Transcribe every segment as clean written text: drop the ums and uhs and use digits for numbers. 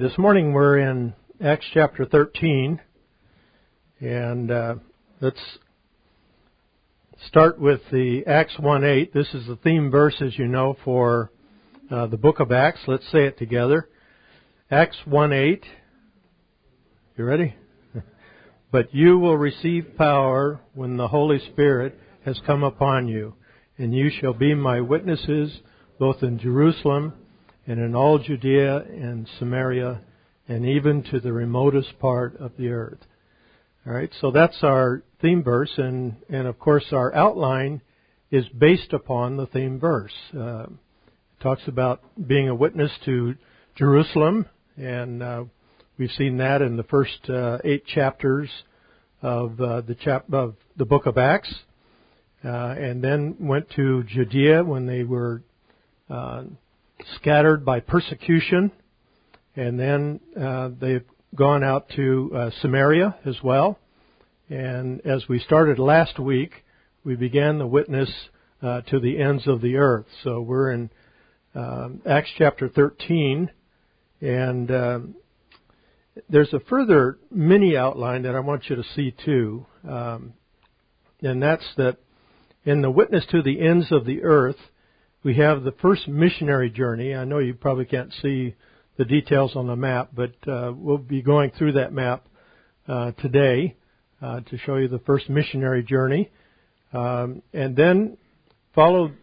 This morning we're in Acts chapter 13, and let's start with the Acts 1:8. This is the theme verse, as you know, for the book of Acts. Let's say it together. Acts 1:8. You ready? But you will receive power when the Holy Spirit has come upon you, and you shall be my witnesses both in Jerusalem and in all Judea and Samaria, and even to the remotest part of the earth. All right, so that's our theme verse, and of course our outline is based upon the theme verse. It talks about being a witness to Jerusalem, and we've seen that in the first 8 chapters of the book of Acts, and then went to Judea when they were scattered by persecution, and then they've gone out to Samaria as well. And as we started last week, we began the witness to the ends of the earth. So we're in Acts chapter 13, and there's a further mini outline that I want you to see too, and that's that in the witness to the ends of the earth, we have the first missionary journey. I know you probably can't see the details on the map, but we'll be going through that map today to show you the first missionary journey. And then following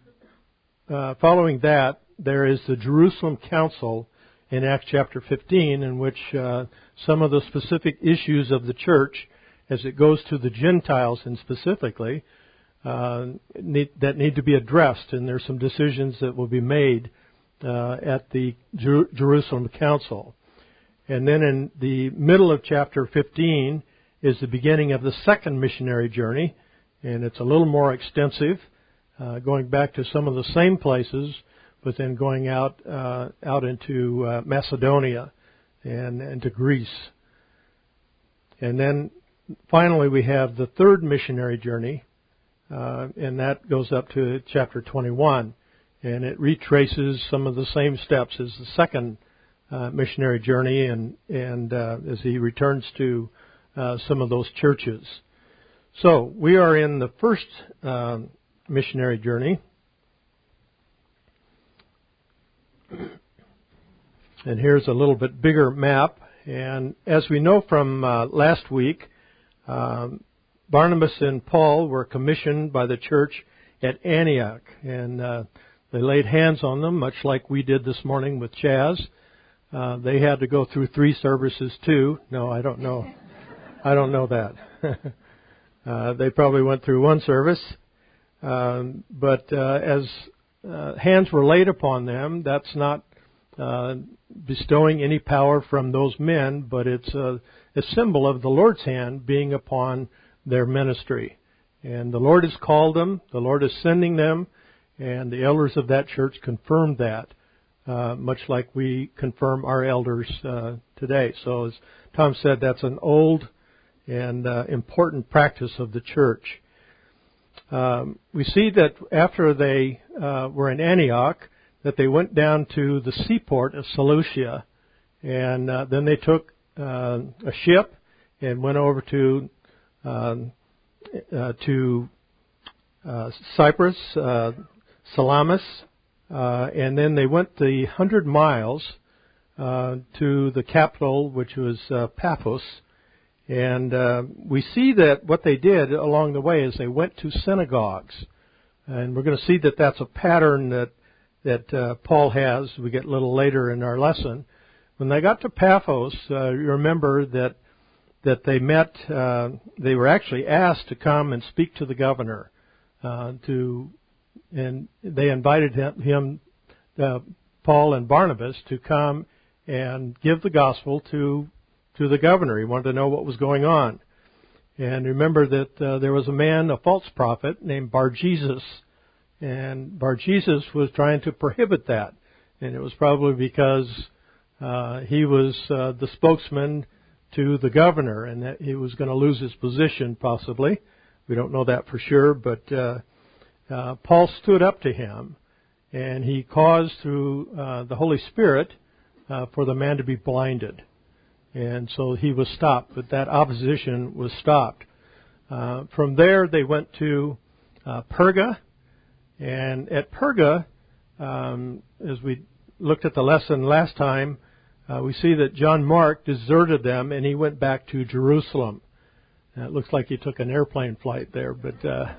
that, there is the Jerusalem Council in Acts chapter 15, in which some of the specific issues of the church, as it goes to the Gentiles and specifically, that need to be addressed, and there's some decisions that will be made at the Jerusalem Council. And then in the middle of chapter 15 is the beginning of the second missionary journey, and it's a little more extensive, going back to some of the same places, but then going out into Macedonia and to Greece. And then finally we have the third missionary journey, and that goes up to chapter 21, and it retraces some of the same steps as the second missionary journey, and as he returns to some of those churches. So we are in the first missionary journey, and here's a little bit bigger map. And as we know from last week, Barnabas and Paul were commissioned by the church at Antioch, and they laid hands on them, much like we did this morning with Chaz. They had to go through 3 services too. No, I don't know. I don't know that. They probably went through 1 service. But as hands were laid upon them, that's not bestowing any power from those men, but it's a symbol of the Lord's hand being upon their ministry. And the Lord has called them, the Lord is sending them, and the elders of that church confirmed that, much like we confirm our elders today. So as Tom said, that's an old and important practice of the church. We see that after they were in Antioch, that they went down to the seaport of Seleucia, and then they took a ship and went over to Cyprus, Salamis, and then they went the 100 miles to the capital, which was Paphos. And we see that what they did along the way is they went to synagogues, and we're going to see that that's a pattern that Paul has. We get a little later in our lesson. When they got to Paphos, you remember that they met. They were actually asked to come and speak to the governor. And they invited him, Paul and Barnabas, to come and give the gospel to the governor. He wanted to know what was going on. And remember that there was a man, a false prophet, named Bar-Jesus, and Bar-Jesus was trying to prohibit that. And it was probably because he was the spokesman to the governor, and that he was going to lose his position, possibly. We don't know that for sure, but Paul stood up to him, and he caused through the Holy Spirit for the man to be blinded. And so he was stopped, but that opposition was stopped. From there, they went to Perga. And at Perga, as we looked at the lesson last time, we see that John Mark deserted them and he went back to Jerusalem. It looks like he took an airplane flight there, but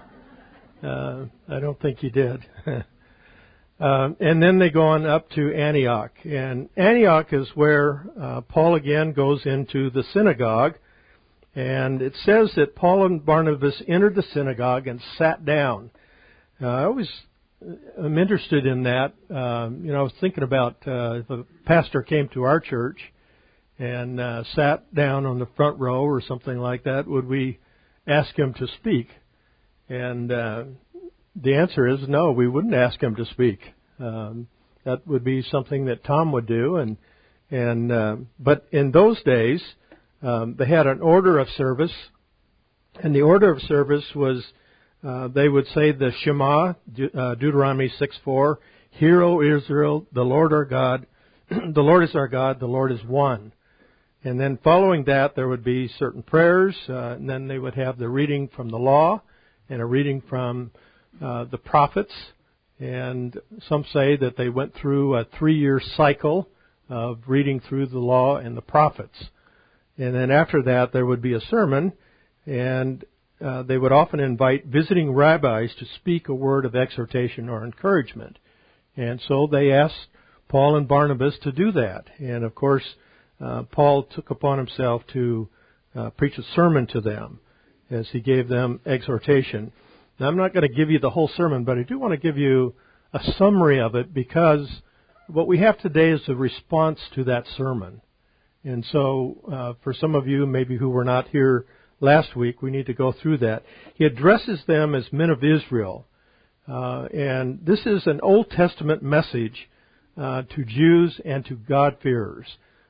I don't think he did. And then they go on up to Antioch. And Antioch is where Paul again goes into the synagogue. And it says that Paul and Barnabas entered the synagogue and sat down. I always am interested in that. I was thinking about if a pastor came to our church and sat down on the front row or something like that, would we ask him to speak? And the answer is no, we wouldn't ask him to speak. That would be something that Tom would do. But in those days, they had an order of service, and the order of service was they would say the Shema, Deuteronomy 6:4, Hear, O Israel, the Lord our God, the Lord is our God, the Lord is one. And then following that, there would be certain prayers, and then they would have the reading from the law and a reading from the prophets. And some say that they went through a 3-year cycle of reading through the law and the prophets. And then after that, there would be a sermon, and they would often invite visiting rabbis to speak a word of exhortation or encouragement. And so they asked Paul and Barnabas to do that. And of course, Paul took upon himself to preach a sermon to them as he gave them exhortation. Now, I'm not going to give you the whole sermon, but I do want to give you a summary of it, because what we have today is a response to that sermon. And so for some of you maybe who were not here last week, we need to go through that. He addresses them as men of Israel. And this is an Old Testament message to Jews and to God-fearers.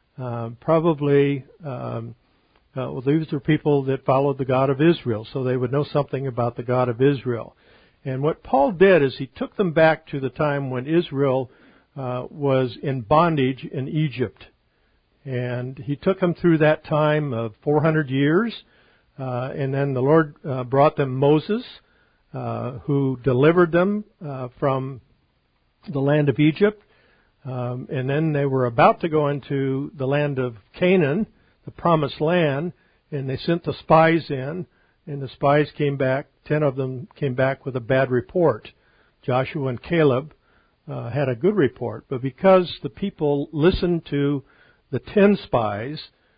These are people that followed the God of Israel, so they would know something about the God of Israel. And what Paul did is he took them back to the time when Israel was in bondage in Egypt. And he took them through that time of 400 years. And then the Lord brought them Moses, who delivered them from the land of Egypt. And then they were about to go into the land of Canaan, the promised land, and they sent the spies in, and the spies came back. 10 of them came back with a bad report. Joshua and Caleb had a good report, but because the people listened to the 10 spies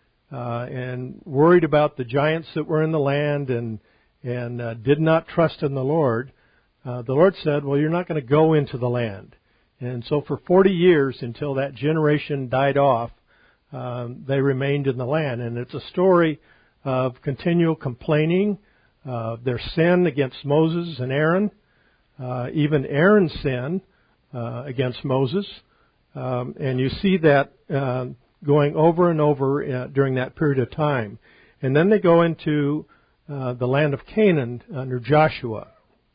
and worried about the giants that were in the land and did not trust in the Lord said, well, you're not going to go into the land. And so for 40 years, until that generation died off, they remained in the land. And it's a story of continual complaining, their sin against Moses and Aaron, even Aaron's sin against Moses. And you see that going over and over during that period of time. And then they go into the land of Canaan under Joshua.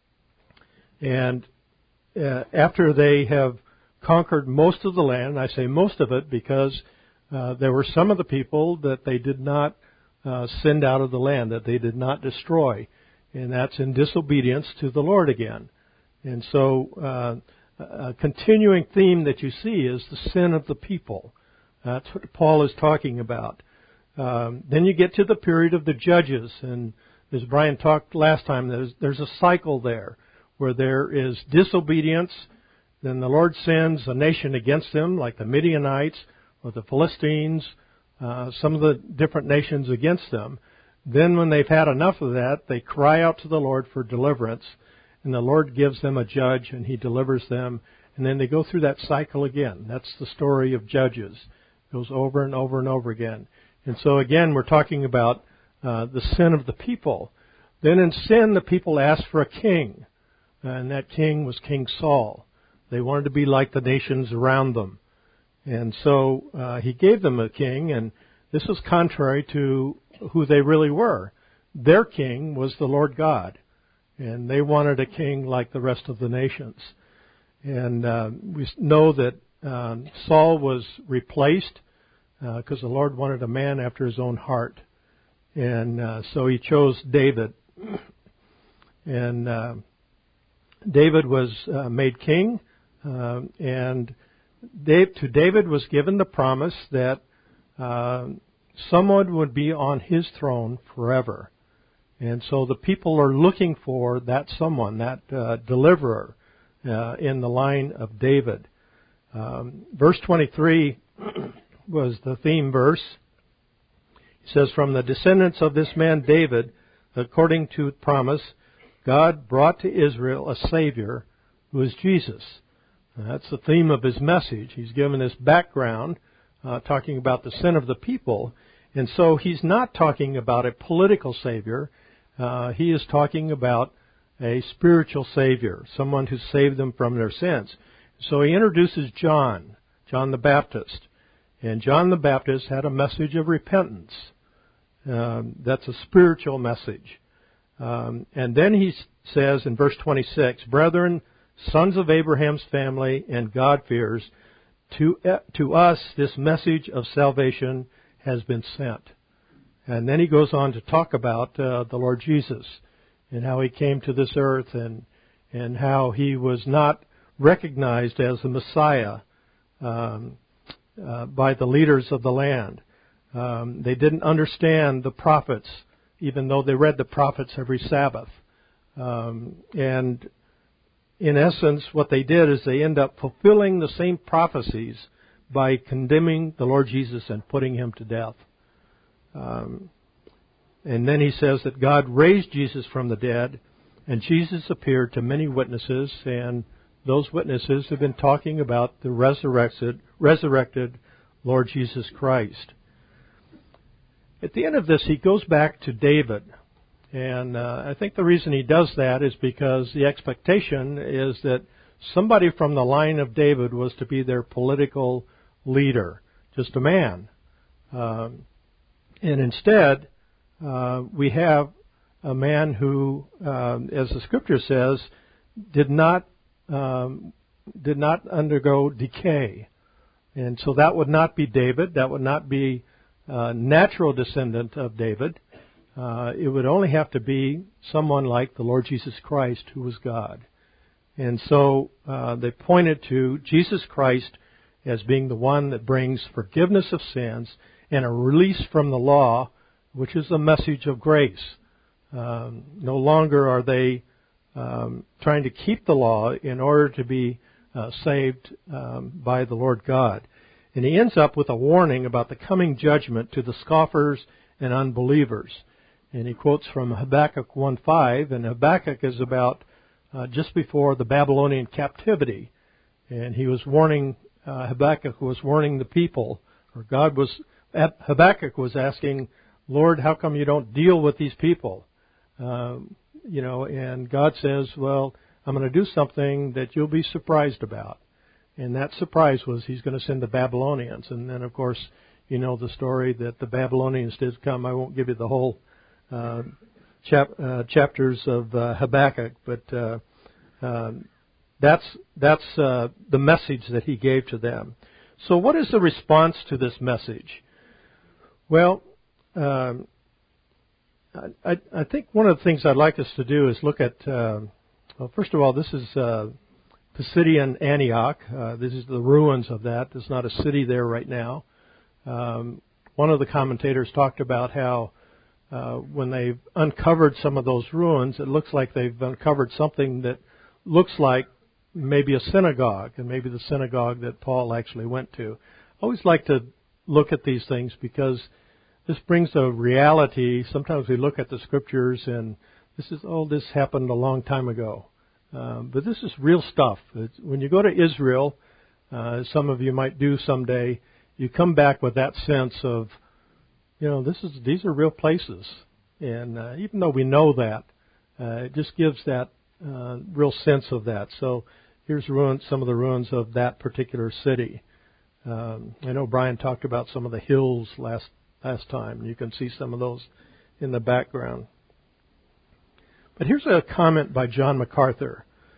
And after they have conquered most of the land, I say most of it because there were some of the people that they did not send out of the land, that they did not destroy. And that's in disobedience to the Lord again. And so a continuing theme that you see is the sin of the people. That's what Paul is talking about. Then you get to the period of the judges. And as Brian talked last time, there's a cycle there where there is disobedience. Then the Lord sends a nation against them, like the Midianites or the Philistines, some of the different nations against them. Then when they've had enough of that, they cry out to the Lord for deliverance, and the Lord gives them a judge, and He delivers them, and then they go through that cycle again. That's the story of Judges. It goes over and over and over again. And so again, we're talking about the sin of the people. Then in sin, the people asked for a king, and that king was King Saul. They wanted to be like the nations around them. And so He gave them a king, and this was contrary to who they really were. Their king was the Lord God, and they wanted a king like the rest of the nations. And we know that Saul was replaced because the Lord wanted a man after his own heart. And so he chose David. And David was made king. And to David was given the promise that someone would be on his throne forever. And so the people are looking for that someone, that deliverer in the line of David. Verse 23 was the theme verse. It says, "From the descendants of this man David, according to promise, God brought to Israel a Savior who is Jesus." And that's the theme of his message. He's given this background talking about the sin of the people. And so he's not talking about a political Savior. He is talking about a spiritual Savior, someone who saved them from their sins. So he introduces John the Baptist. And John the Baptist had a message of repentance. That's a spiritual message. And then he says in verse 26, "Brethren, sons of Abraham's family and God-fearers, to us this message of salvation has been sent." And then he goes on to talk about the Lord Jesus and how he came to this earth and how he was not recognized as the Messiah by the leaders of the land. They didn't understand the prophets, even though they read the prophets every Sabbath. And in essence, what they did is they end up fulfilling the same prophecies by condemning the Lord Jesus and putting him to death. And then he says that God raised Jesus from the dead, and Jesus appeared to many witnesses, and those witnesses have been talking about the resurrected Lord Jesus Christ. At the end of this, he goes back to David. And I think the reason he does that is because the expectation is that somebody from the line of David was to be their political leader, just a man. And instead, we have a man who, as the Scripture says, did not undergo decay. And so that would not be David. That would not be a natural descendant of David. It would only have to be someone like the Lord Jesus Christ, who was God. And so they pointed to Jesus Christ as being the one that brings forgiveness of sins and a release from the law, which is a message of grace. No longer are they trying to keep the law in order to be saved by the Lord God. And he ends up with a warning about the coming judgment to the scoffers and unbelievers. And he quotes from Habakkuk 1:5, and Habakkuk is about just before the Babylonian captivity. And he was warning, Habakkuk was warning the people, or Habakkuk was asking, "Lord, how come you don't deal with these people?" And God says, "Well, I'm going to do something that you'll be surprised about." And that surprise was he's going to send the Babylonians. And then, of course, you know the story that the Babylonians did come. I won't give you the whole chapters of Habakkuk, but that's the message that he gave to them. So what is the response to this message? Well, I think one of the things I'd like us to do is look at, first of all, this is Pisidian Antioch. This is the ruins of that. There's not a city there right now. One of the commentators talked about how when they've uncovered some of those ruins, it looks like they've uncovered something that looks like maybe a synagogue, and maybe the synagogue that Paul actually went to. I always like to look at these things because this brings a reality. Sometimes we look at the Scriptures and this happened a long time ago. But this is real stuff. When you go to Israel, some of you might do someday, you come back with that sense of, these are real places. And even though we know that, it just gives that real sense of that. So here's some of the ruins of that particular city. I know Brian talked about some of the hills last time. You can see some of those in the background. But here's a comment by John MacArthur.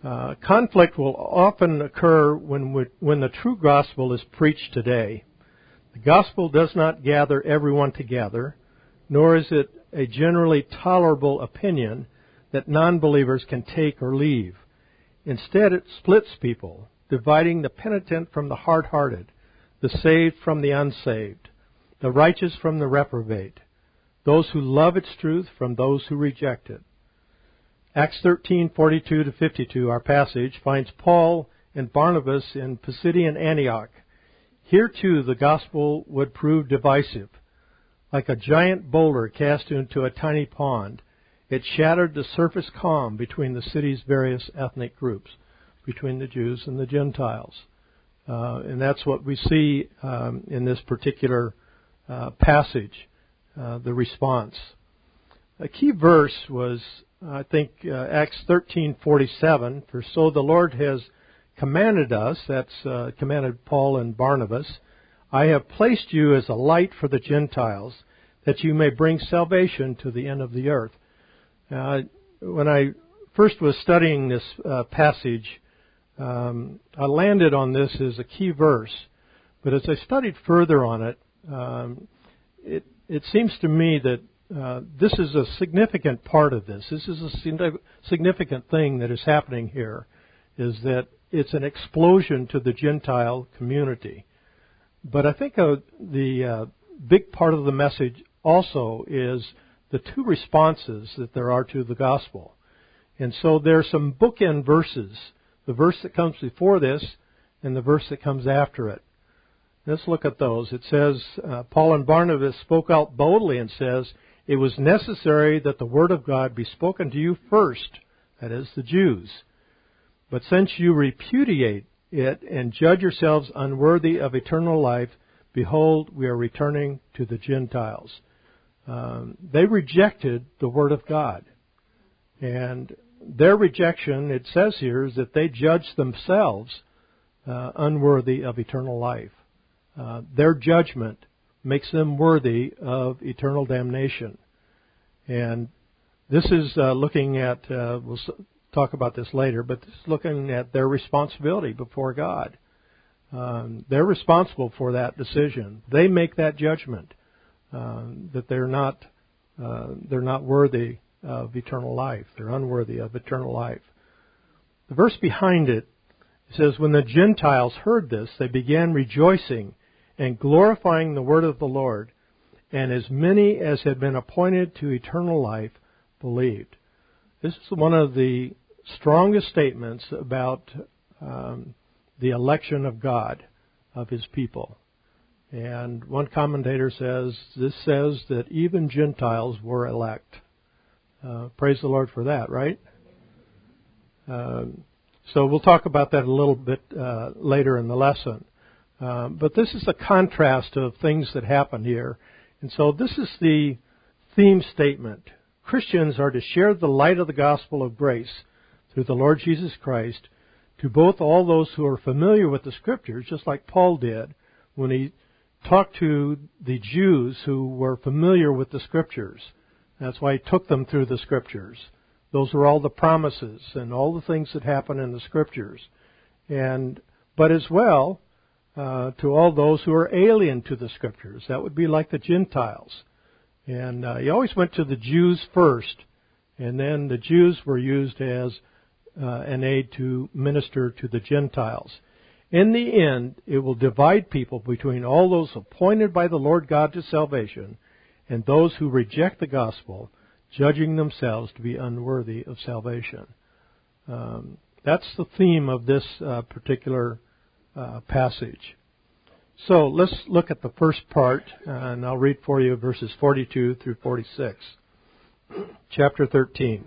Conflict will often occur when the true gospel is preached today. The gospel does not gather everyone together, nor is it a generally tolerable opinion that non-believers can take or leave. Instead, it splits people, dividing the penitent from the hard-hearted, the saved from the unsaved, the righteous from the reprobate, those who love its truth from those who reject it. Acts 13:42-52, our passage, finds Paul and Barnabas in Pisidian Antioch. Here, too, the gospel would prove divisive. Like a giant boulder cast into a tiny pond, it shattered the surface calm between the city's various ethnic groups, between the Jews and the Gentiles. And that's what we see in this particular passage, the response. A key verse was, I think, Acts 13:47, for so the Lord has commanded us, that's commanded Paul and Barnabas, I have placed you as a light for the Gentiles, that you may bring salvation to the end of the earth. When I first was studying this passage, I landed on this as a key verse. But as I studied further on it, it seems to me that this is a significant part of this. This is a significant thing that is happening here, is that it's an explosion to the Gentile community. But I think the big part of the message also is the two responses that there are to the gospel. And so there are some bookend verses, the verse that comes before this and the verse that comes after it. Let's look at those. It says, Paul and Barnabas spoke out boldly and says, it was necessary that the word of God be spoken to you first, that is, the Jews. But since you repudiate it and judge yourselves unworthy of eternal life, behold, we are returning to the Gentiles. They rejected the word of God. And their rejection, it says here, is that they judged themselves unworthy of eternal life. Their judgment makes them worthy of eternal damnation. And this is looking at, we'll talk about this later, but this is looking at their responsibility before God. They're responsible for that decision. They make that judgment that they're not worthy of eternal life. They're unworthy of eternal life. The verse behind it says, when the Gentiles heard this, they began rejoicing and glorifying the word of the Lord, and as many as had been appointed to eternal life believed. This is one of the strongest statements about the election of God, of His people. And one commentator says, this says that even Gentiles were elect. Praise the Lord for that, right? So we'll talk about that a little bit later in the lesson. But this is a contrast of things that happen here. And so this is the theme statement. Christians are to share the light of the gospel of grace through the Lord Jesus Christ to both all those who are familiar with the Scriptures, just like Paul did when he talked to the Jews who were familiar with the Scriptures. That's why he took them through the Scriptures. Those are all the promises and all the things that happen in the Scriptures. But as well, to all those who are alien to the Scriptures. That would be like the Gentiles. And he always went to the Jews first, and then the Jews were used as an aid to minister to the Gentiles. In the end, it will divide people between all those appointed by the Lord God to salvation and those who reject the gospel, judging themselves to be unworthy of salvation. That's the theme of this particular passage. So let's look at the first part, and I'll read for you verses 42 through 46. Chapter 13.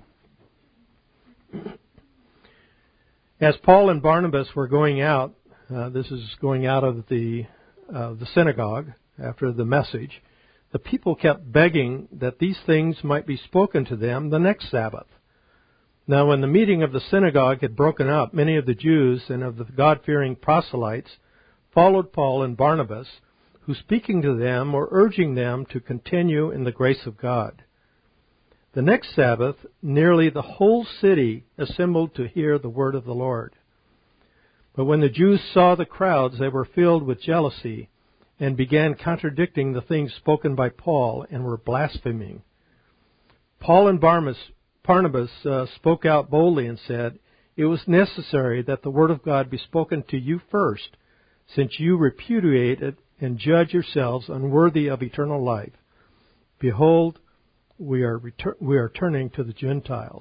As Paul and Barnabas were going out, this is going out of the synagogue after the message, the people kept begging that these things might be spoken to them the next Sabbath. Now when the meeting of the synagogue had broken up, many of the Jews and of the God-fearing proselytes followed Paul and Barnabas, who speaking to them were urging them to continue in the grace of God. The next Sabbath, nearly the whole city assembled to hear the word of the Lord. But when the Jews saw the crowds, they were filled with jealousy and began contradicting the things spoken by Paul and were blaspheming. Paul and Barnabas spoke out boldly and said, "It was necessary that the word of God be spoken to you first, since you repudiate it and judge yourselves unworthy of eternal life. Behold, we are turning to the Gentiles."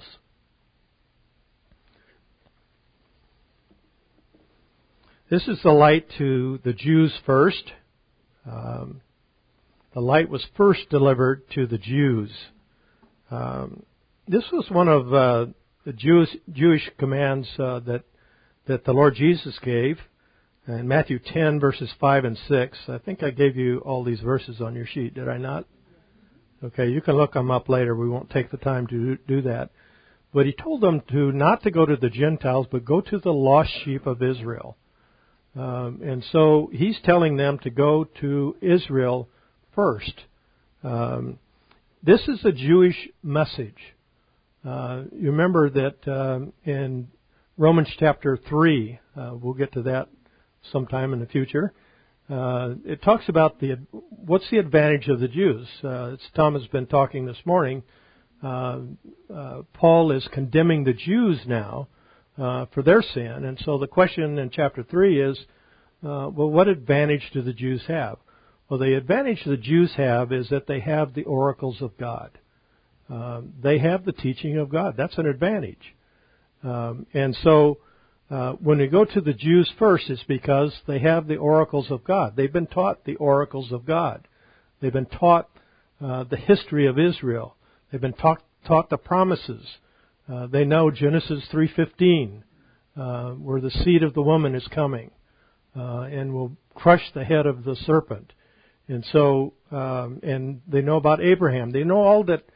This is the light to the Jews first. The light was first delivered to the Jews. This was one of the Jewish commands that the Lord Jesus gave in Matthew 10, verses 5 and 6. I think I gave you all these verses on your sheet, did I not? Okay, you can look them up later. We won't take the time to do that. But he told them not to go to the Gentiles, but go to the lost sheep of Israel. And so he's telling them to go to Israel first. This is a Jewish message. You remember that in Romans chapter 3, we'll get to that sometime in the future. It talks about what's the advantage of the Jews. As Tom has been talking this morning, Paul is condemning the Jews now for their sin. And so the question in chapter 3 is, well, what advantage do the Jews have? Well, the advantage the Jews have is that they have the oracles of God. They have the teaching of God. That's an advantage. And so when we go to the Jews first, it's because they have the oracles of God. They've been taught the oracles of God. They've been taught the history of Israel. They've been taught the promises. They know Genesis 3:15, where the seed of the woman is coming and will crush the head of the serpent. And so, and they know about Abraham. They know all that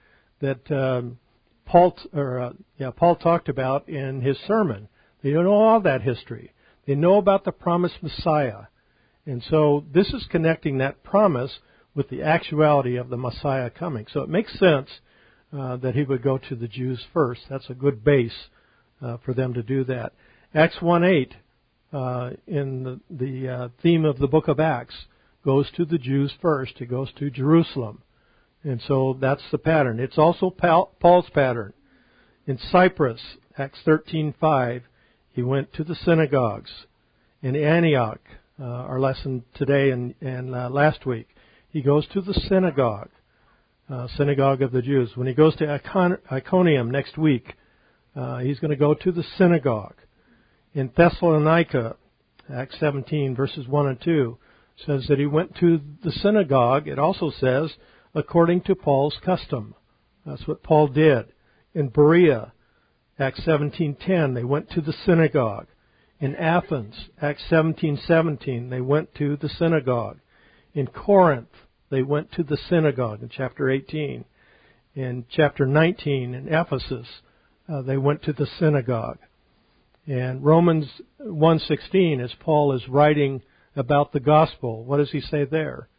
Paul talked about in his sermon. They know all that history. They know about the promised Messiah. And so this is connecting that promise with the actuality of the Messiah coming. So it makes sense that he would go to the Jews first. That's a good base for them to do that. Acts 1:8, in the theme of the book of Acts, goes to the Jews first. It goes to Jerusalem. And so that's the pattern. It's also Paul's pattern. In Cyprus, Acts 13:5, he went to the synagogues. In Antioch, our lesson today and last week, he goes to the synagogue of the Jews. When he goes to Iconium next week, he's going to go to the synagogue. In Thessalonica, Acts 17, verses 1 and 2, says that he went to the synagogue. It also says, according to Paul's custom. That's what Paul did. In Berea, Acts 17:10, they went to the synagogue. In Athens, Acts 17:17, they went to the synagogue. In Corinth, they went to the synagogue in chapter 18. In chapter 19, in Ephesus, they went to the synagogue. And Romans 1:16, as Paul is writing about the gospel, what does he say there?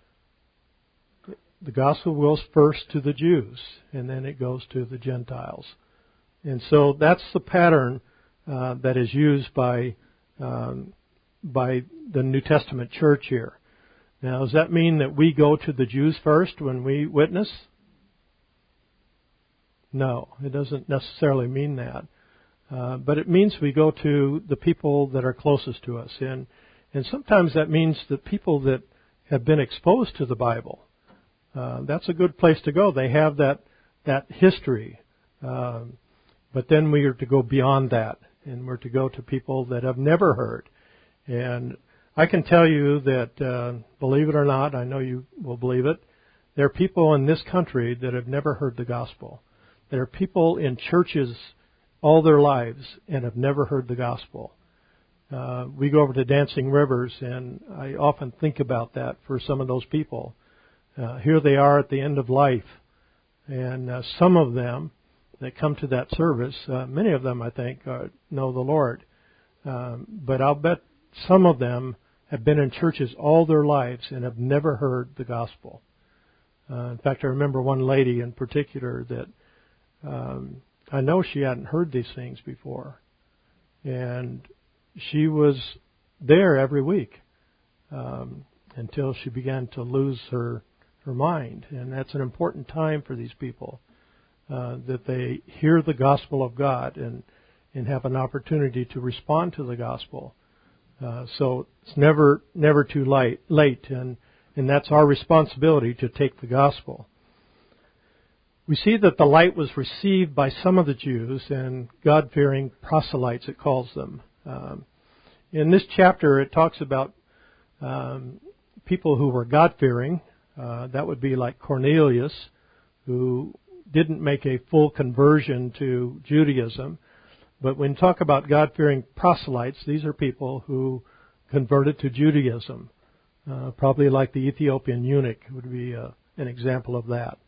The gospel goes first to the Jews, and then it goes to the Gentiles. And so that's the pattern that is used by the New Testament church here. Now, does that mean that we go to the Jews first when we witness? No, it doesn't necessarily mean that. But it means we go to the people that are closest to us. And sometimes that means the people that have been exposed to the Bible. That's a good place to go. They have that history. But then we are to go beyond that, and we're to go to people that have never heard. And I can tell you that, believe it or not, I know you will believe it, there are people in this country that have never heard the gospel. There are people in churches all their lives and have never heard the gospel. We go over to Dancing Rivers, and I often think about that for some of those people. Here they are at the end of life, and some of them that come to that service, many of them, I think, know the Lord. But I'll bet some of them have been in churches all their lives and have never heard the gospel. In fact, I remember one lady in particular that I know she hadn't heard these things before. And she was there every week until she began to lose her mind. And that's an important time for these people, that they hear the gospel of God and have an opportunity to respond to the gospel. So it's never too late, and that's our responsibility to take the gospel. We see that the light was received by some of the Jews and God-fearing proselytes, it calls them. In this chapter, it talks about people who were God-fearing. That would be like Cornelius, who didn't make a full conversion to Judaism. But when you talk about God-fearing proselytes, these are people who converted to Judaism. Probably like the Ethiopian eunuch would be an example of that.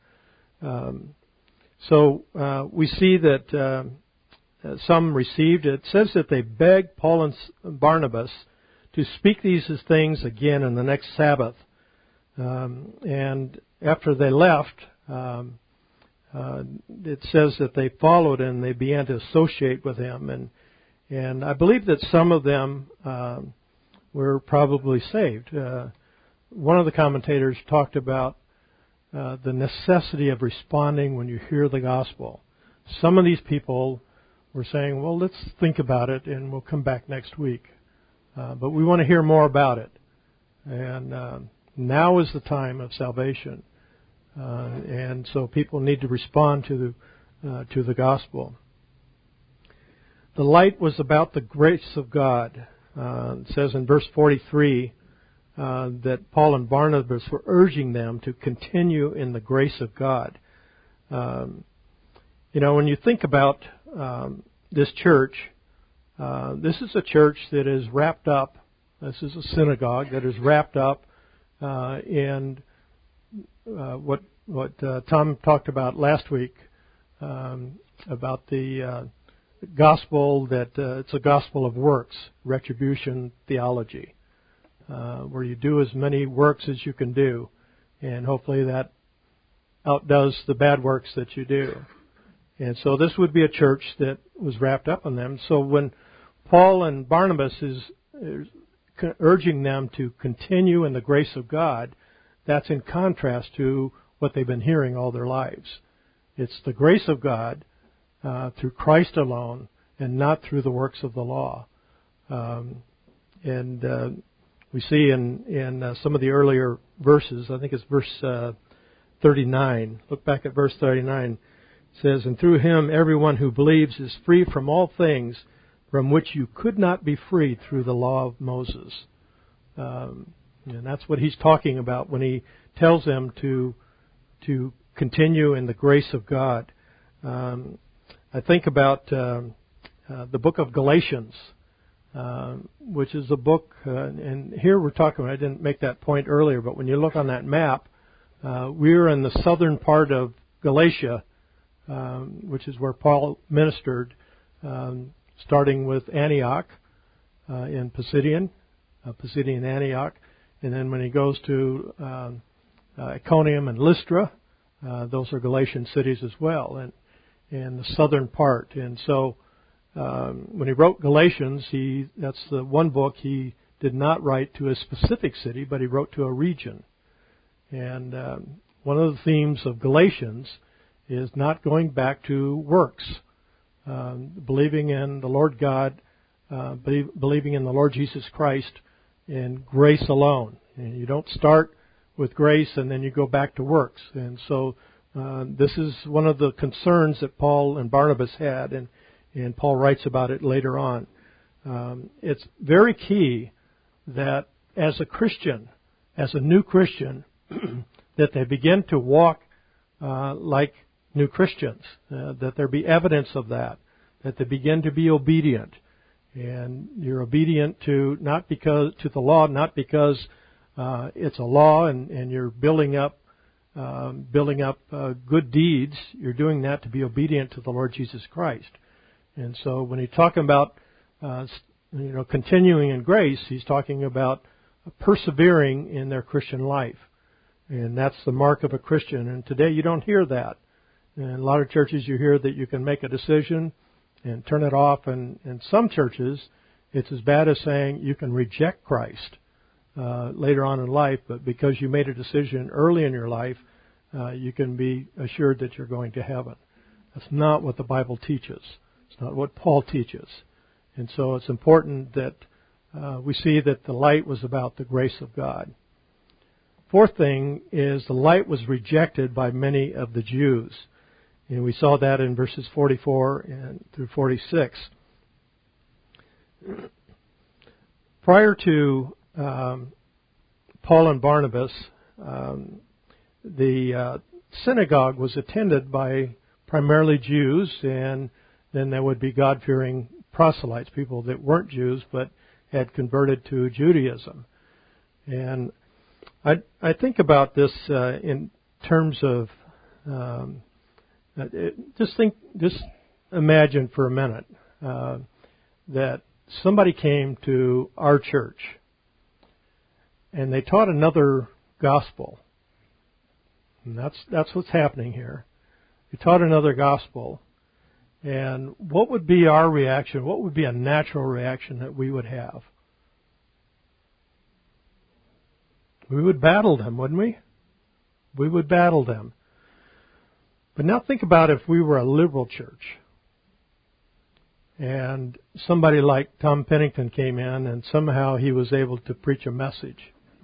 So we see that some received. It says that they begged Paul and Barnabas to speak these things again in the next Sabbath. And after they left, it says that they followed and they began to associate with him. And I believe that some of them were probably saved. One of the commentators talked about the necessity of responding when you hear the gospel. Some of these people were saying, well, let's think about it and we'll come back next week. But we want to hear more about it. And now is the time of salvation. And so people need to respond to the gospel. The light was about the grace of God. It says in verse 43 that Paul and Barnabas were urging them to continue in the grace of God. When you think about this church, this is a church that is wrapped up. This is a synagogue that is wrapped up in what Tom talked about last week about the gospel, that it's a gospel of works, retribution theology, where you do as many works as you can do, and hopefully that outdoes the bad works that you do. And so this would be a church that was wrapped up in them. So when Paul and Barnabas is urging them to continue in the grace of God, that's in contrast to what they've been hearing all their lives. It's the grace of God through Christ alone and not through the works of the law. We see in some of the earlier verses, I think it's verse 39. Look back at verse 39. It says, "And through him everyone who believes is free from all things from which you could not be freed through the law of Moses." And that's what he's talking about when he tells them to continue in the grace of God. I think about the book of Galatians, which is a book, and here we're talking, I didn't make that point earlier, but when you look on that map, we're in the southern part of Galatia, which is where Paul ministered, starting with Antioch in Pisidian Antioch, and then when he goes to Iconium and Lystra, those are Galatian cities as well, and the southern part. And so when he wrote Galatians, that's the one book he did not write to a specific city, but he wrote to a region. And one of the themes of Galatians is not going back to works, believing in the Lord God, believing in the Lord Jesus Christ and grace alone. And you don't start with grace and then you go back to works. And so this is one of the concerns that Paul and Barnabas had, and Paul writes about it later on. It's very key that as a Christian, as a new Christian, that they begin to walk like new Christians, that there be evidence of that they begin to be obedient. And you're obedient to the law, not because it's a law and you're building up good deeds. You're doing that to be obedient to the Lord Jesus Christ. And so when he's talking about continuing in grace, he's talking about persevering in their Christian life. And that's the mark of a Christian. And today you don't hear that. In a lot of churches you hear that you can make a decision and turn it off, and in some churches it's as bad as saying you can reject Christ later on in life, but because you made a decision early in your life, you can be assured that you're going to heaven. That's not what the Bible teaches. It's not what Paul teaches. And so it's important that we see that the light was about the grace of God. Fourth thing is the light was rejected by many of the Jews. And we saw that in verses 44 and through 46. Prior to Paul and Barnabas, the synagogue was attended by primarily Jews, and then there would be God-fearing proselytes, people that weren't Jews but had converted to Judaism. And I think about this in terms of just imagine for a minute that somebody came to our church and they taught another gospel. And that's what's happening here. They taught another gospel. And what would be our reaction? What would be a natural reaction that we would have? We would battle them, wouldn't we? We would battle them. But now think about if we were a liberal church and somebody like Tom Pennington came in and somehow he was able to preach a message.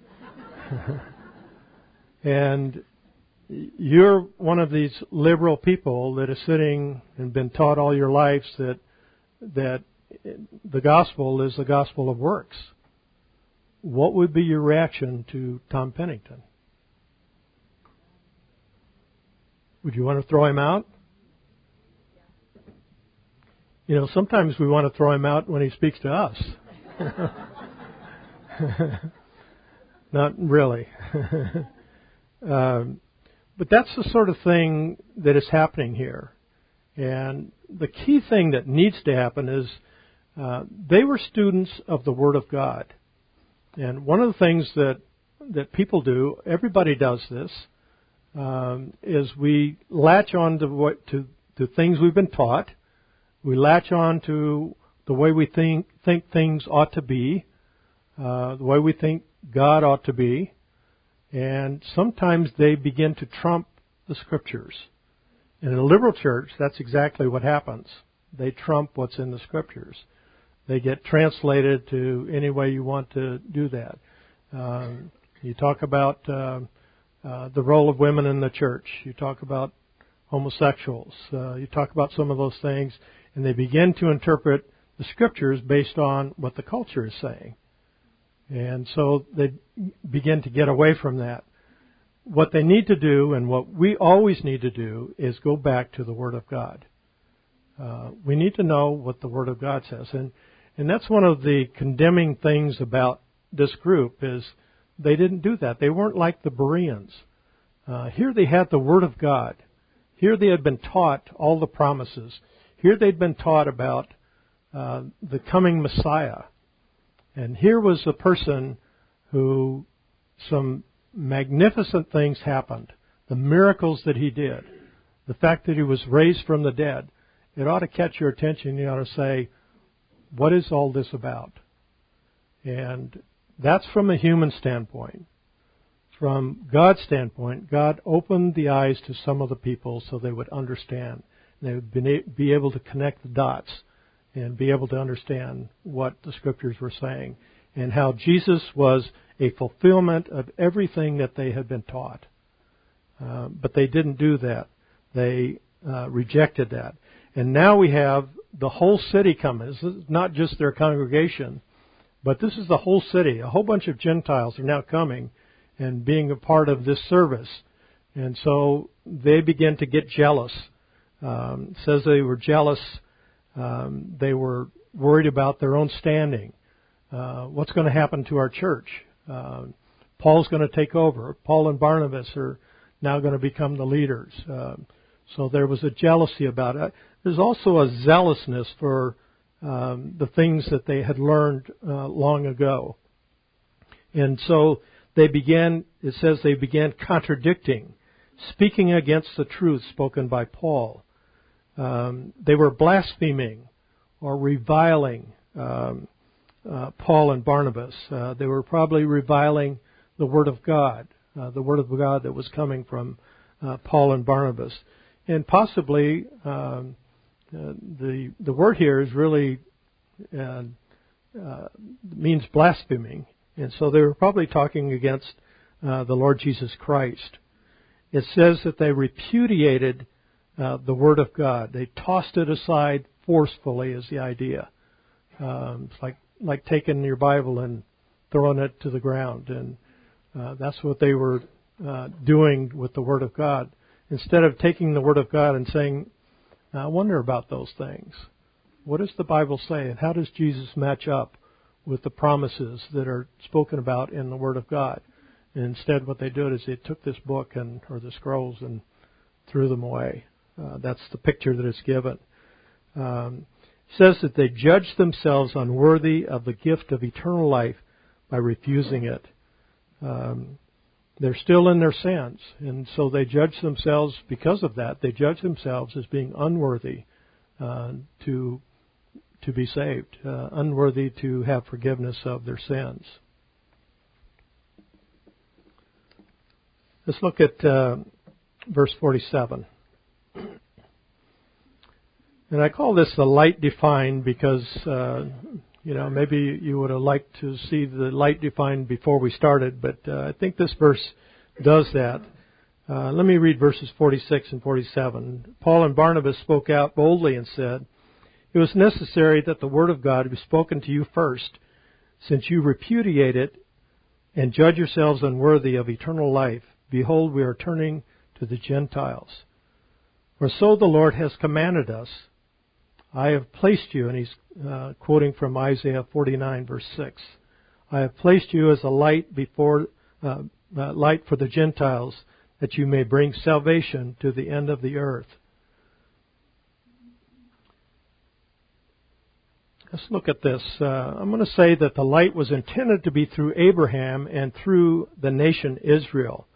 And you're one of these liberal people that is sitting and been taught all your lives that the gospel is the gospel of works. What would be your reaction to Tom Pennington? Would you want to throw him out? You know, sometimes we want to throw him out when he speaks to us. Not really. But that's the sort of thing that is happening here. And the key thing that needs to happen is they were students of the Word of God. And one of the things that people do, everybody does this, is we latch on to things we've been taught. We latch on to the way we think things ought to be, the way we think God ought to be. And sometimes they begin to trump the Scriptures. In a liberal church, that's exactly what happens. They trump what's in the Scriptures. They get translated to any way you want to do that. You talk about the role of women in the church. You talk about homosexuals. You talk about some of those things, and they begin to interpret the Scriptures based on what the culture is saying. And so they begin to get away from that. What they need to do, and what we always need to do, is go back to the Word of God. We need to know what the Word of God says. And that's one of the condemning things about this group is they didn't do that. They weren't like the Bereans. Here they had the Word of God. Here they had been taught all the promises. Here they'd been taught about the coming Messiah. And here was a person who some magnificent things happened. The miracles that he did. The fact that he was raised from the dead. It ought to catch your attention. You ought to say, what is all this about? And that's from a human standpoint. From God's standpoint, God opened the eyes to some of the people so they would understand. They would be able to connect the dots and be able to understand what the Scriptures were saying and how Jesus was a fulfillment of everything that they had been taught. But they didn't do that. They rejected that. And now we have the whole city coming. This is not just their congregation, but this is the whole city. A whole bunch of Gentiles are now coming and being a part of this service. And so they begin to get jealous. It says they were jealous. They were worried about their own standing. What's going to happen to our church? Paul's going to take over. Paul and Barnabas are now going to become the leaders. So there was a jealousy about it. There's also a zealousness for the things that they had learned long ago. And so they began, it says they began contradicting. speaking against the truth spoken by Paul. They were blaspheming or reviling Paul and Barnabas. They were probably reviling the Word of God that was coming from Paul and Barnabas. And possibly the word here is really means blaspheming. And so they were probably talking against the Lord Jesus Christ. It says that they repudiated the Word of God. They tossed it aside forcefully is the idea. It's like taking your Bible and throwing it to the ground. And that's what they were doing with the Word of God. Instead of taking the Word of God and saying, I wonder about those things. What does the Bible say? And how does Jesus match up with the promises that are spoken about in the Word of God? And instead what they did is they took this book or the scrolls and threw them away. That's the picture that is given. It says that they judged themselves unworthy of the gift of eternal life by refusing it. They're still in their sins, and so they judge themselves because of that. They judge themselves as being unworthy to be saved, unworthy to have forgiveness of their sins. Let's look at verse 47. And I call this the light defined because, maybe you would have liked to see the light defined before we started, but I think this verse does that. Let me read verses 46 and 47. Paul and Barnabas spoke out boldly and said, "It was necessary that the word of God be spoken to you first, since you repudiate it and judge yourselves unworthy of eternal life. Behold, we are turning to the Gentiles. For so the Lord has commanded us. I have placed you," and he's quoting from Isaiah 49, verse 6. "I have placed you as a light light for the Gentiles, that you may bring salvation to the end of the earth." Let's look at this. I'm going to say that the light was intended to be through Abraham and through the nation Israel.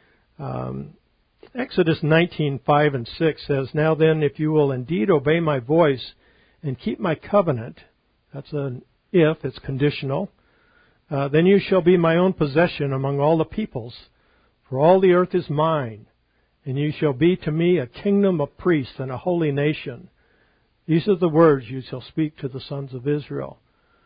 Exodus 19:5 and 6 says, "Now then, if you will indeed obey my voice and keep my covenant," that's an if, it's conditional, "then you shall be my own possession among all the peoples, for all the earth is mine, and you shall be to me a kingdom of priests and a holy nation. These are the words you shall speak to the sons of Israel."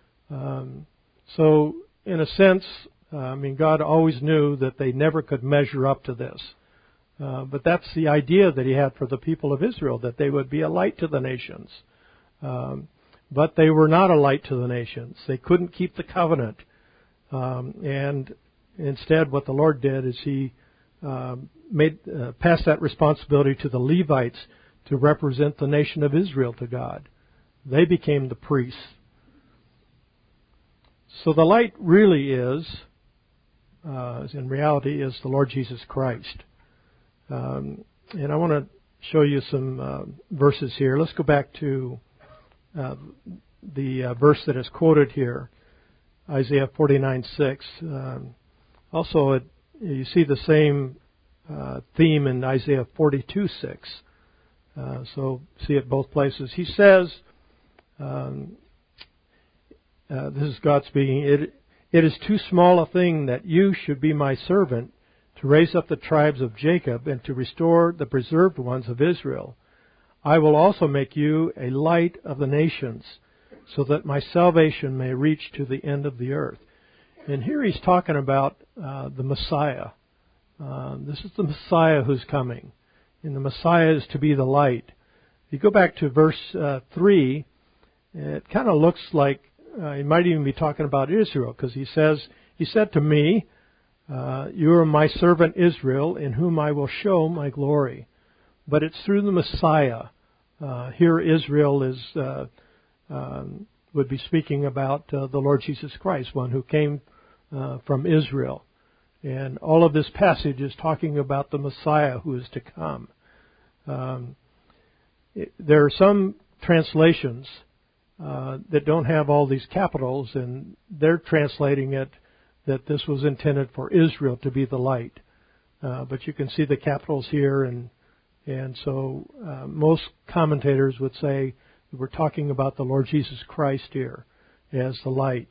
So, in a sense, God always knew that they never could measure up to this. But that's the idea that he had for the people of Israel, that they would be a light to the nations. But they were not a light to the nations. They couldn't keep the covenant. And instead what the Lord did is he passed that responsibility to the Levites to represent the nation of Israel to God. They became the priests. So the light really is, in reality, is the Lord Jesus Christ. And I want to show you some verses here. Let's go back to the verse that is quoted here, Isaiah 49:6. Also, you see the same theme in Isaiah 42:6. So see it both places. He says, this is God speaking, "It is too small a thing that you should be my servant, to raise up the tribes of Jacob and to restore the preserved ones of Israel. I will also make you a light of the nations, so that my salvation may reach to the end of the earth." And here he's talking about the Messiah. This is the Messiah who's coming. And the Messiah is to be the light. If you go back to verse 3, it kind of looks like he might even be talking about Israel, because he says, "He said to me, you are my servant Israel, in whom I will show my glory." But it's through the Messiah. Here Israel would be speaking about the Lord Jesus Christ, one who came from Israel. And all of this passage is talking about the Messiah who is to come. There are some translations that don't have all these capitals, and they're translating it that this was intended for Israel to be the light. but you can see the capitals here, and so most commentators would say we're talking about the Lord Jesus Christ here as the light.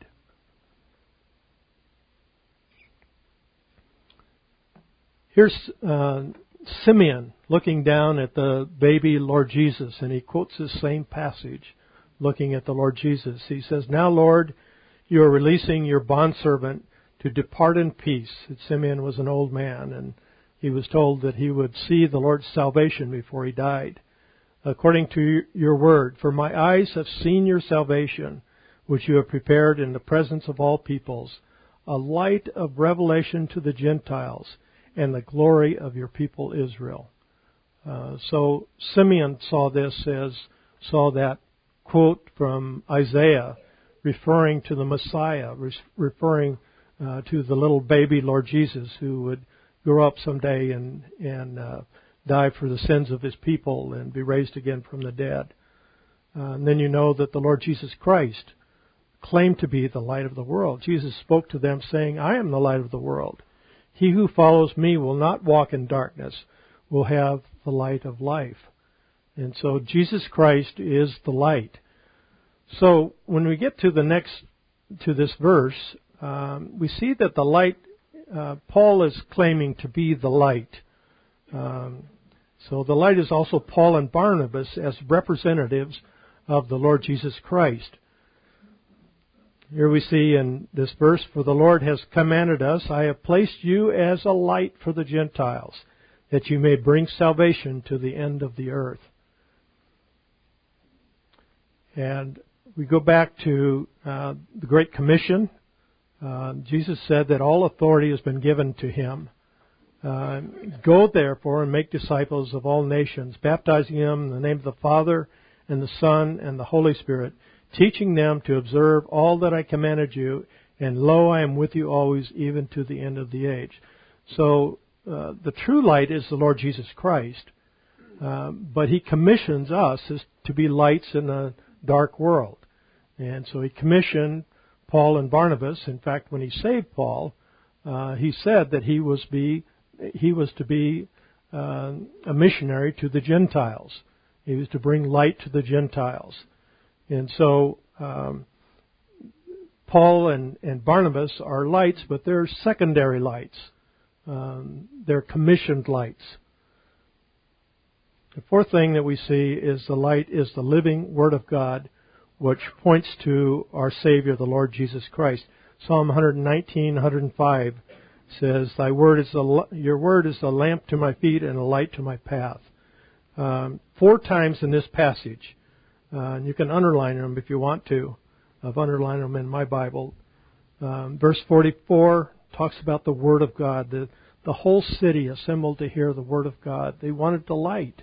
Here's Simeon looking down at the baby Lord Jesus, and he quotes this same passage looking at the Lord Jesus. He says, "Now, Lord, you are releasing your bondservant to depart in peace." Simeon was an old man, and he was told that he would see the Lord's salvation before he died. "According to your word, for my eyes have seen your salvation, which you have prepared in the presence of all peoples, a light of revelation to the Gentiles, and the glory of your people Israel." So Simeon saw that quote from Isaiah referring to the Messiah, referring to the little baby Lord Jesus who would grow up someday and die for the sins of his people and be raised again from the dead. And then you know that the Lord Jesus Christ claimed to be the light of the world. Jesus spoke to them saying, "I am the light of the world. He who follows me will not walk in darkness, will have the light of life." And so Jesus Christ is the light. So when we get to this verse, we see that the light, Paul is claiming to be the light. So the light is also Paul and Barnabas as representatives of the Lord Jesus Christ. Here we see in this verse, "For the Lord has commanded us, I have placed you as a light for the Gentiles, that you may bring salvation to the end of the earth." And we go back to the Great Commission. Jesus said that all authority has been given to him. "Go therefore and make disciples of all nations, baptizing them in the name of the Father and the Son and the Holy Spirit, teaching them to observe all that I commanded you, and lo, I am with you always, even to the end of the age." So the true light is the Lord Jesus Christ, but He commissions us as to be lights in a dark world. And so He commissioned Paul and Barnabas. In fact, when He saved Paul, He said that he was to be a missionary to the Gentiles. He was to bring light to the Gentiles. And so Paul and Barnabas are lights, but they're secondary lights. They're commissioned lights. The fourth thing that we see is the light is the living Word of God, which points to our Savior, the Lord Jesus Christ. Psalm 119, 105 says, your word is a lamp to my feet and a light to my path. 4 times in this passage. And you can underline them if you want to. I've underlined them in my Bible. Verse 44 talks about the Word of God. The whole city assembled to hear the Word of God. They wanted the light.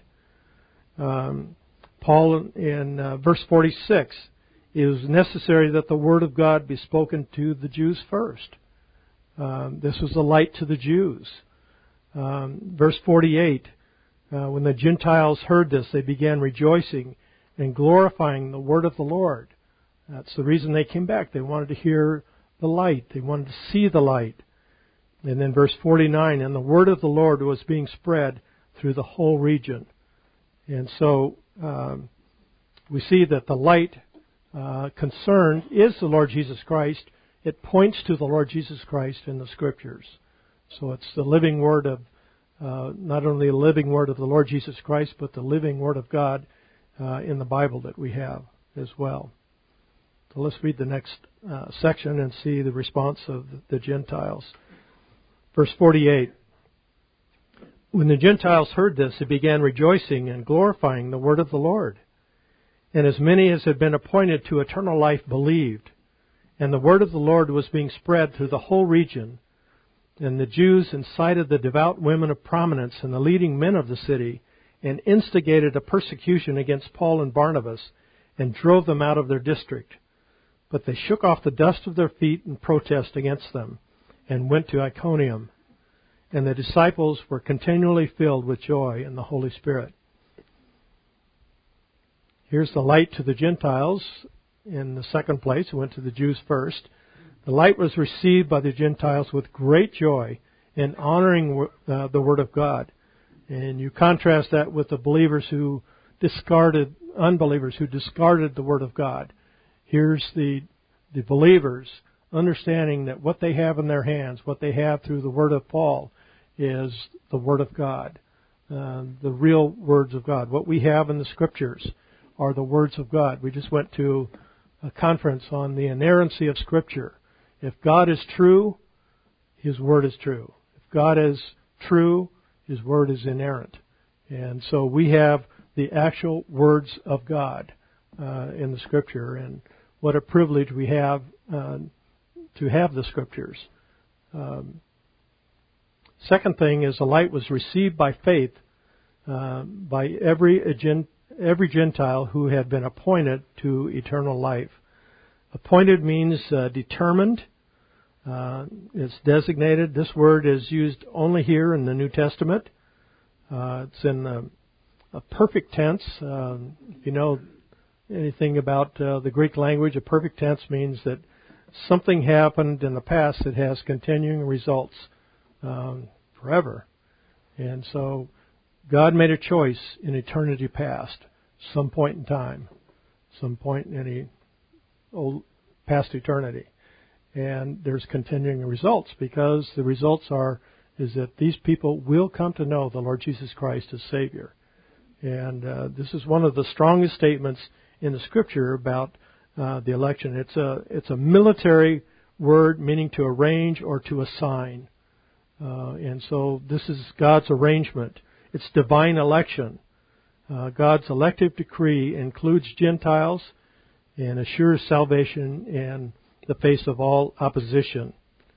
Paul in verse 46, it was necessary that the Word of God be spoken to the Jews first. This was the light to the Jews. Verse 48, when the Gentiles heard this, they began rejoicing and glorifying the word of the Lord. That's the reason they came back. They wanted to hear the light. They wanted to see the light. And then verse 49, and the word of the Lord was being spread through the whole region. And so we see that the light concerned is the Lord Jesus Christ. It points to the Lord Jesus Christ in the Scriptures. So it's the living word of, not only the living word of the Lord Jesus Christ, but the living word of God in the Bible that we have as well. So let's read the next section and see the response of the Gentiles. Verse 48. When the Gentiles heard this, they began rejoicing and glorifying the word of the Lord. And as many as had been appointed to eternal life believed. And the word of the Lord was being spread through the whole region. And the Jews incited the devout women of prominence and the leading men of the city, and instigated a persecution against Paul and Barnabas, and drove them out of their district. But they shook off the dust of their feet in protest against them, and went to Iconium. And the disciples were continually filled with joy in the Holy Spirit. Here's the light to the Gentiles in the second place. It went to the Jews first. The light was received by the Gentiles with great joy, and honoring the Word of God. And you contrast that with the unbelievers who discarded the Word of God. Here's the believers understanding that what they have in their hands, what they have through the Word of Paul, is the Word of God, the real words of God. What we have in the Scriptures are the words of God. We just went to a conference on the inerrancy of Scripture. If God is true, His Word is true. If God is true, His Word is inerrant. And so we have the actual words of God in the Scripture, and what a privilege we have to have the Scriptures. Second thing is the light was received by faith by every Gentile who had been appointed to eternal life. Appointed means determined. It's designated. This word is used only here in the New Testament. It's in a perfect tense. If you know anything about the Greek language, a perfect tense means that something happened in the past that has continuing results forever. And so God made a choice in eternity past, some point in time, some point in any old past eternity. And there's continuing results, because the results is that these people will come to know the Lord Jesus Christ as Savior. And this is one of the strongest statements in the Scripture about the election. It's a military word meaning to arrange or to assign. And so this is God's arrangement. It's divine election. God's elective decree includes Gentiles and assures salvation in the face of all opposition.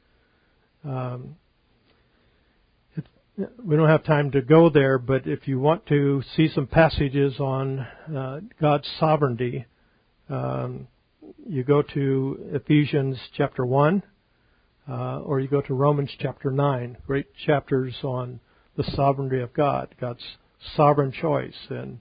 We don't have time to go there, but if you want to see some passages on God's sovereignty, you go to Ephesians chapter 1, or you go to Romans chapter 9, great chapters on the sovereignty of God, God's sovereign choice,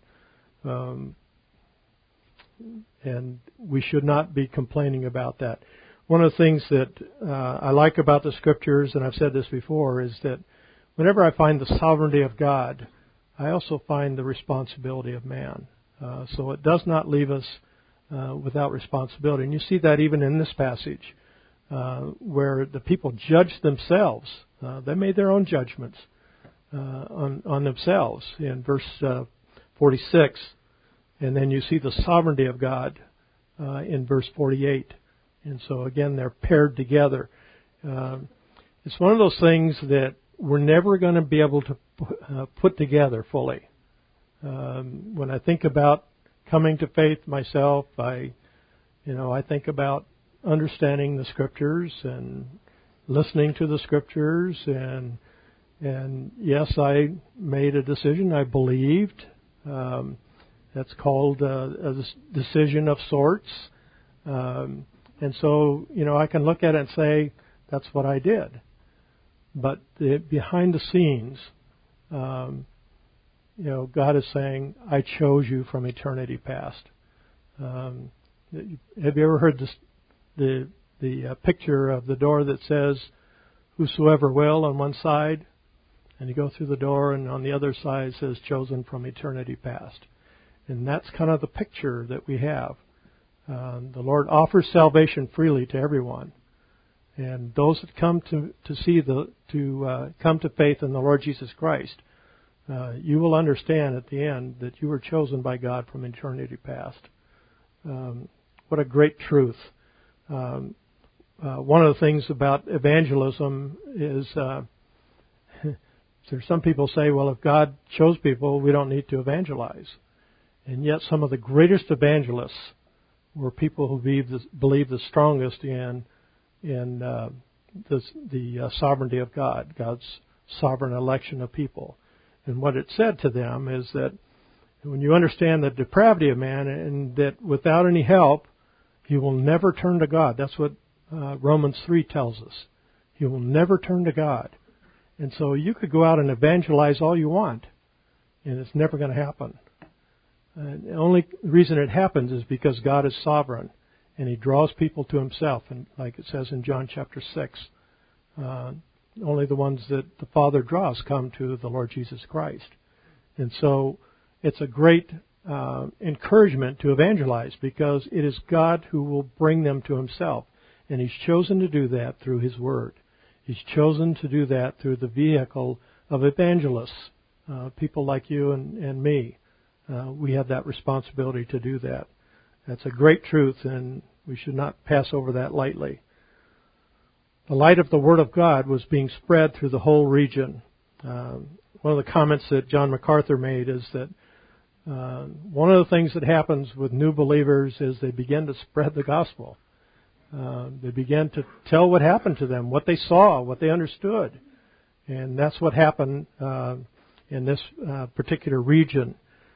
and we should not be complaining about that. One of the things that I like about the Scriptures, and I've said this before, is that whenever I find the sovereignty of God, I also find the responsibility of man. So it does not leave us without responsibility. And you see that even in this passage, where the people judged themselves. They made their own judgments on themselves in verse 46. And then you see the sovereignty of God in verse 48. And so again, they're paired together. It's one of those things that we're never going to be able to put together fully. When I think about coming to faith myself, I think about understanding the Scriptures and listening to the Scriptures, and yes, I made a decision. I believed. That's called a decision of sorts. And so, I can look at it and say, that's what I did. But behind the scenes, God is saying, I chose you from eternity past. Have you ever heard the picture of the door that says, whosoever will on one side, and you go through the door, and on the other side says, chosen from eternity past. And that's kind of the picture that we have. The Lord offers salvation freely to everyone, and those that come to come to faith in the Lord Jesus Christ, you will understand at the end that you were chosen by God from eternity past. What a great truth! One of the things about evangelism is there's some people say, well, if God chose people, we don't need to evangelize. And yet some of the greatest evangelists were people who believed the strongest in the sovereignty of God, God's sovereign election of people. And what it said to them is that when you understand the depravity of man, and that without any help, he will never turn to God. That's what Romans 3 tells us. He will never turn to God. And so you could go out and evangelize all you want, and it's never going to happen. The only reason it happens is because God is sovereign, and He draws people to Himself, and like it says in John chapter 6. only the ones that the Father draws come to the Lord Jesus Christ. And so it's a great encouragement to evangelize, because it is God who will bring them to Himself. And He's chosen to do that through His Word. He's chosen to do that through the vehicle of evangelists, people like you and me. We have that responsibility to do that. That's a great truth, and we should not pass over that lightly. The light of the Word of God was being spread through the whole region. One of the comments that John MacArthur made is that one of the things that happens with new believers is they begin to spread the gospel. They begin to tell what happened to them, what they saw, what they understood. And that's what happened in this particular region.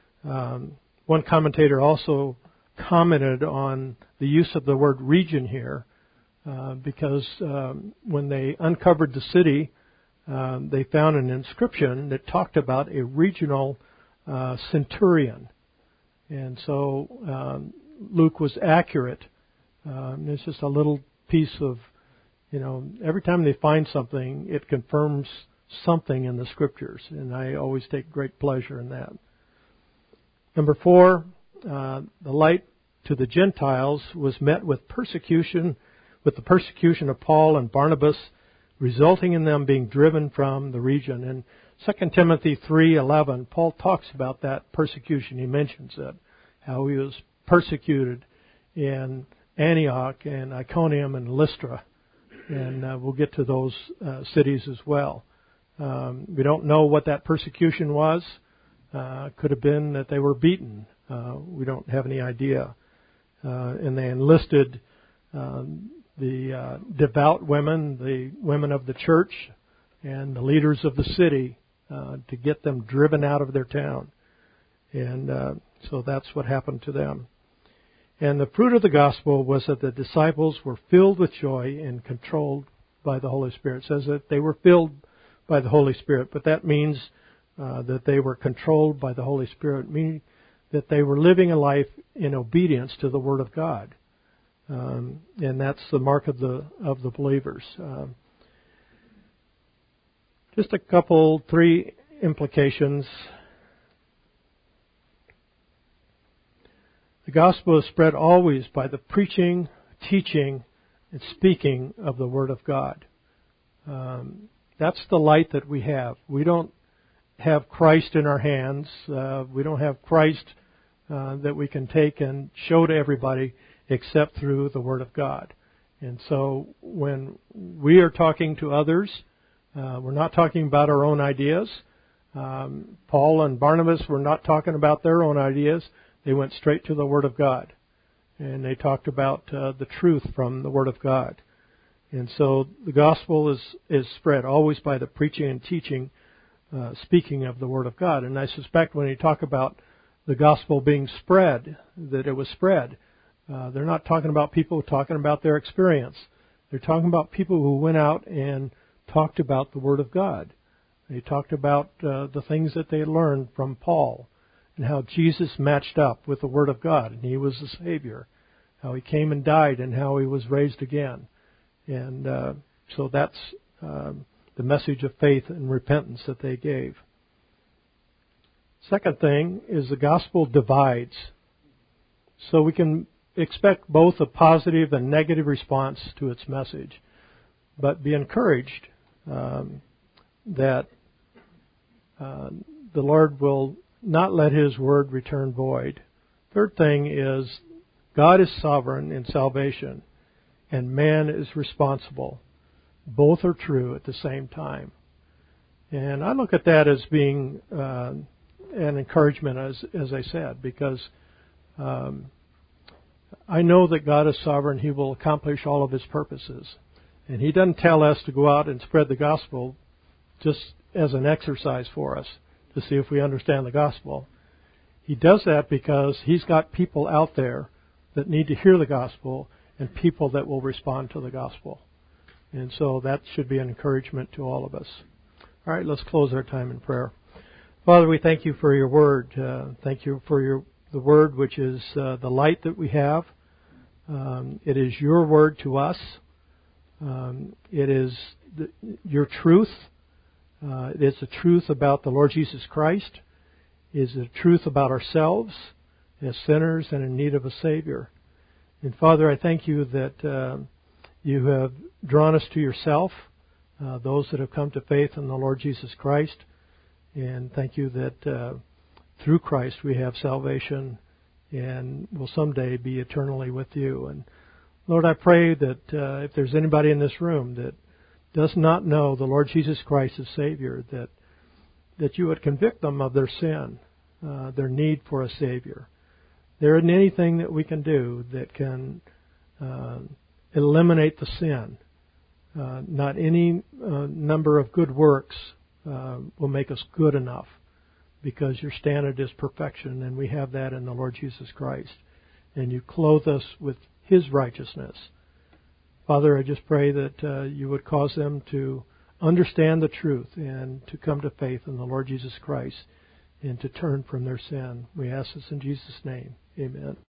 One commentator also commented on the use of the word region here, because when they uncovered the city, they found an inscription that talked about a regional centurion. And so Luke was accurate. It's just a little piece of, every time they find something, it confirms something in the Scriptures, and I always take great pleasure in that. Number 4, the light to the Gentiles was met with persecution, with the persecution of Paul and Barnabas, resulting in them being driven from the region. In 2 Timothy 3:11, Paul talks about that persecution. He mentions it, how he was persecuted in Antioch and Iconium and Lystra. And we'll get to those cities as well. We don't know what that persecution was. Could have been that they were beaten. We don't have any idea. And they enlisted the devout women, the women of the church, and the leaders of the city to get them driven out of their town. And so that's what happened to them. And the fruit of the gospel was that the disciples were filled with joy and controlled by the Holy Spirit. It says that they were filled by the Holy Spirit, but that means that they were controlled by the Holy Spirit, meaning that they were living a life in obedience to the Word of God. And that's the mark of the believers. Just a couple, 3 implications. The gospel is spread always by the preaching, teaching, and speaking of the Word of God. That's the light that we have. We don't have Christ in our hands. We don't have Christ that we can take and show to everybody except through the Word of God. And so when we are talking to others, we're not talking about our own ideas. Paul and Barnabas were not talking about their own ideas. They went straight to the Word of God. And they talked about the truth from the Word of God. And so the gospel is spread always by the preaching and teaching, speaking of the Word of God. And I suspect when you talk about the gospel being spread, that it was spread, they're not talking about people talking about their experience. They're talking about people who went out and talked about the Word of God. They talked about the things that they learned from Paul, and how Jesus matched up with the Word of God, and He was the Savior, how He came and died, and how He was raised again. And so that's the message of faith and repentance that they gave. Second thing is the gospel divides. So we can expect both a positive and negative response to its message, but be encouraged that the Lord will not let His word return void. Third thing is God is sovereign in salvation, and man is responsible. Both are true at the same time. And I look at that as being an encouragement, as I said, because I know that God is sovereign. He will accomplish all of His purposes. And He doesn't tell us to go out and spread the gospel just as an exercise for us to see if we understand the gospel. He does that because He's got people out there that need to hear the gospel and people that will respond to the gospel. And so that should be an encouragement to all of us. All right, let's close our time in prayer. Father, we thank You for Your word. Thank You for the word, which is the light that we have. It is Your word to us. It is your truth. It's the truth about the Lord Jesus Christ. It's the truth about ourselves as sinners and in need of a Savior. And Father, I thank you that you have drawn us to yourself, those that have come to faith in the Lord Jesus Christ. And thank you that through Christ we have salvation and will someday be eternally with you. And Lord, I pray that if there's anybody in this room that does not know the Lord Jesus Christ as Savior, that you would convict them of their sin, their need for a Savior. There isn't anything that we can do that can eliminate the sin. Not any number of good works will make us good enough, because your standard is perfection, and we have that in the Lord Jesus Christ. And you clothe us with His righteousness. Father, I just pray that you would cause them to understand the truth and to come to faith in the Lord Jesus Christ and to turn from their sin. We ask this in Jesus' name. Amen.